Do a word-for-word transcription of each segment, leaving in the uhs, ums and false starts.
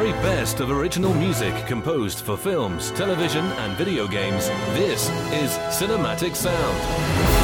very best of original music composed for films, television, and video games. This is Cinematic Sound.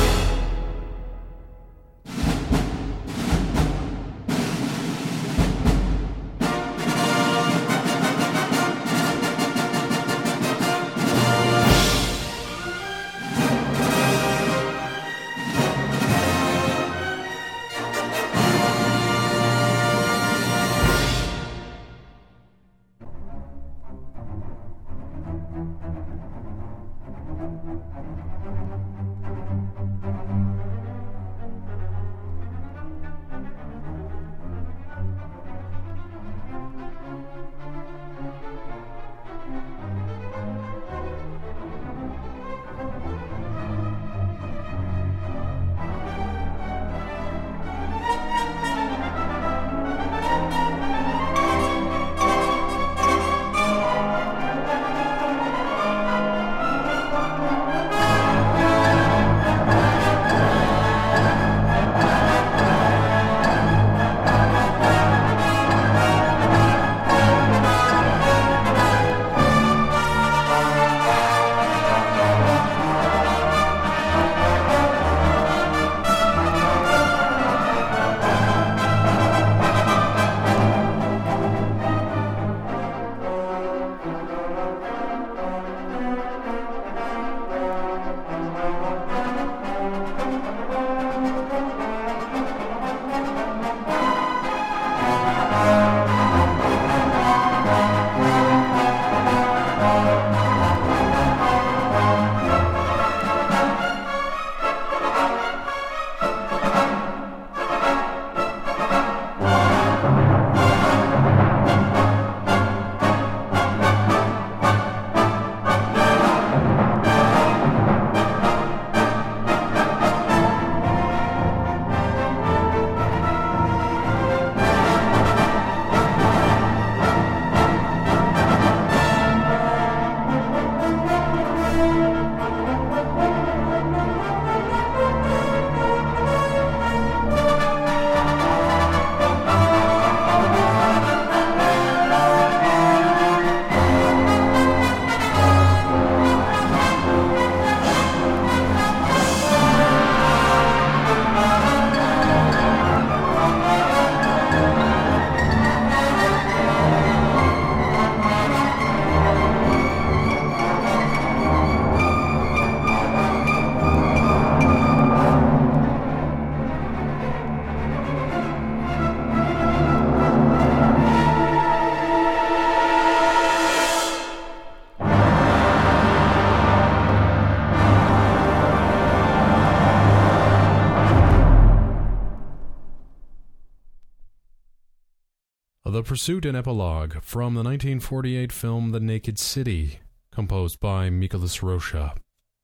The Pursuit and Epilogue from the nineteen forty-eight film The Naked City, composed by Miklos Rozsa.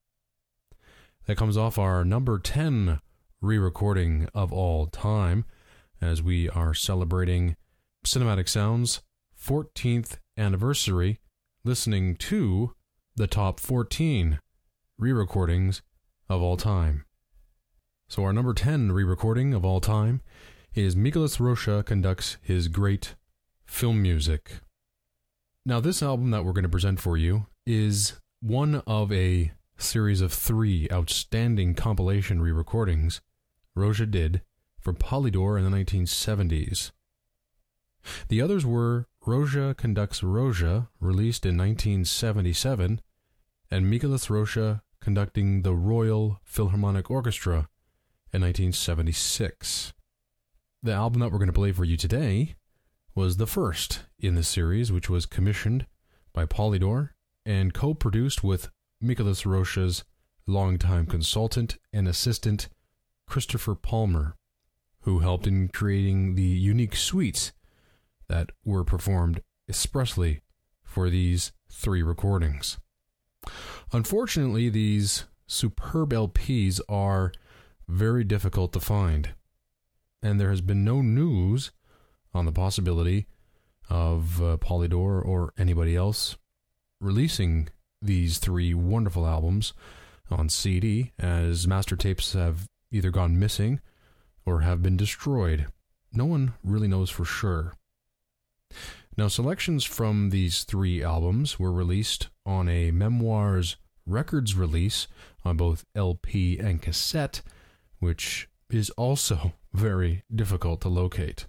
That comes off our number ten re-recording of all time, as we are celebrating Cinematic Sound's fourteenth anniversary, listening to the top fourteen re-recordings of all time. So our number ten re-recording of all time is Miklos Rozsa conducts his great film music. Now, this album that we're going to present for you is one of a series of three outstanding compilation re-recordings Rozsa did for Polydor in the nineteen seventies. The others were Rozsa Conducts Rozsa, released in nineteen seventy-seven, and Miklos Rozsa conducting the Royal Philharmonic Orchestra in nineteen seventy-six. The album that we're going to play for you today was the first in the series, which was commissioned by Polydor and co-produced with Miklos Rozsa's longtime consultant and assistant, Christopher Palmer, who helped in creating the unique suites that were performed expressly for these three recordings. Unfortunately, these superb L Ps are very difficult to find, and there has been no news on the possibility of uh, Polydor or anybody else releasing these three wonderful albums on C D, as master tapes have either gone missing or have been destroyed. No one really knows for sure. Now, selections from these three albums were released on a Memoirs Records release on both L P and cassette, which is also very difficult to locate.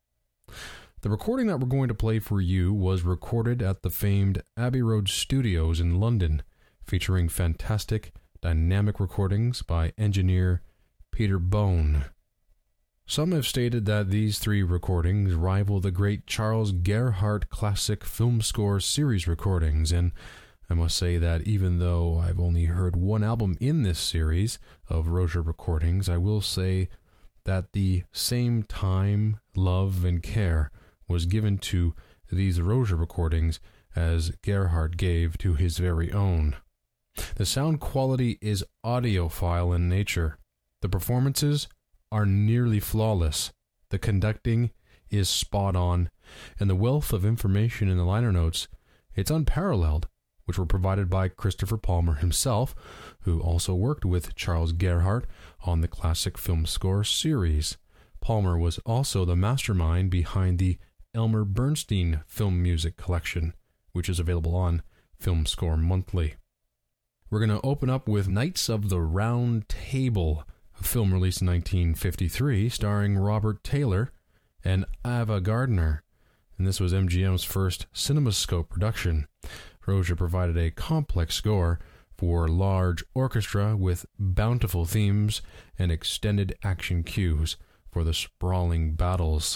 The recording that we're going to play for you was recorded at the famed Abbey Road Studios in London, featuring fantastic dynamic recordings by engineer Peter Bone. Some have stated that these three recordings rival the great Charles Gerhardt classic film score series recordings, and I must say that even though I've only heard one album in this series of Roger recordings, I will say that the same time, love, and care was given to these Roger recordings as Gerhardt gave to his very own. The sound quality is audiophile in nature. The performances are nearly flawless. The conducting is spot on, and the wealth of information in the liner notes, it's unparalleled, which were provided by Christopher Palmer himself, who also worked with Charles Gerhardt on the classic film score series. Palmer was also the mastermind behind the Elmer Bernstein film music collection, which is available on Film Score Monthly. We're going to open up with Knights of the Round Table, a film released in nineteen fifty-three, starring Robert Taylor and Ava Gardner, and this was M G M's first CinemaScope production. Roger provided a complex score for large orchestra with bountiful themes and extended action cues for the sprawling battles.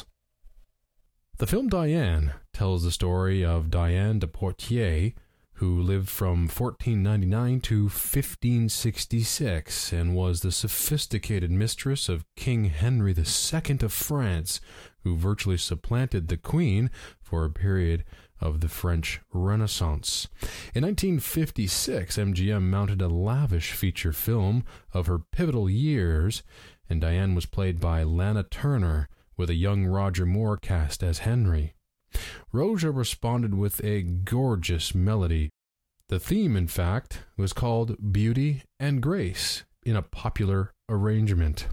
The film Diane tells the story of Diane de Poitiers, who lived from fourteen ninety-nine to fifteen sixty-six and was the sophisticated mistress of King Henry the Second of France, who virtually supplanted the Queen for a period of the French Renaissance. In nineteen fifty-six, M G M mounted a lavish feature film of her pivotal years, and Diane was played by Lana Turner, with a young Roger Moore cast as Henry. Roger responded with a gorgeous melody. The theme, in fact, was called Beauty and Grace in a popular arrangement.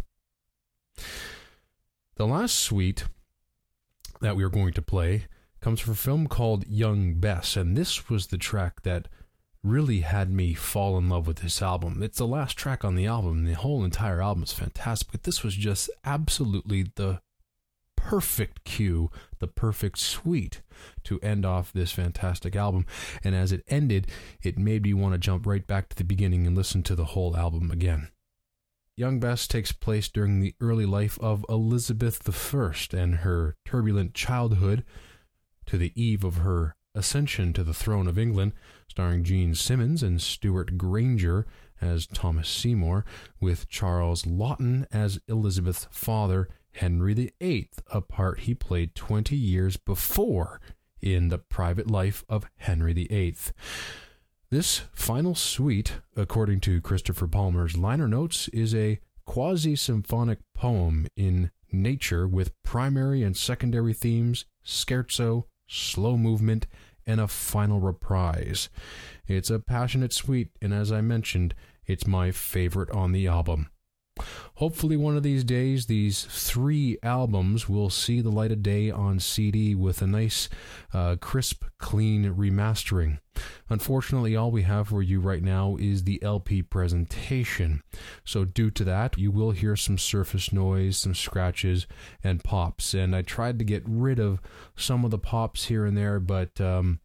The last suite that we are going to play comes from a film called Young Bess, and this was the track that really had me fall in love with this album. It's the last track on the album. The whole entire album is fantastic, but this was just absolutely the perfect cue, the perfect suite to end off this fantastic album. And as it ended, it made me want to jump right back to the beginning and listen to the whole album again. Young Bess takes place during the early life of Elizabeth the First and her turbulent childhood to the eve of her ascension to the throne of England, starring Gene Simmons and Stuart Granger as Thomas Seymour, with Charles Laughton as Elizabeth's father, Henry the Eighth, a part he played twenty years before in the private life of Henry the Eighth. This final suite, according to Christopher Palmer's liner notes, is a quasi-symphonic poem in nature with primary and secondary themes, scherzo, slow movement, and a final reprise. It's a passionate suite, and as I mentioned, it's my favorite on the album. Hopefully one of these days, these three albums will see the light of day on C D with a nice, uh, crisp, clean remastering. Unfortunately, all we have for you right now is the L P presentation. So due to that, you will hear some surface noise, some scratches, and pops. And I tried to get rid of some of the pops here and there, but um,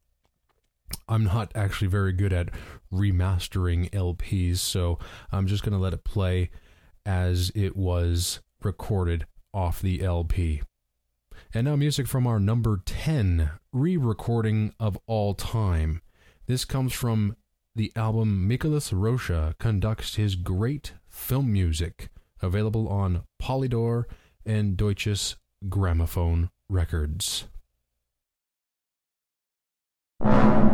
I'm not actually very good at remastering L Ps, so I'm just going to let it play as it was recorded off the L P. And now music from our number ten re-recording of all time. This comes from the album Michalis Rocha Conducts His Great Film Music, available on Polydor and Deutsches Grammophon Records.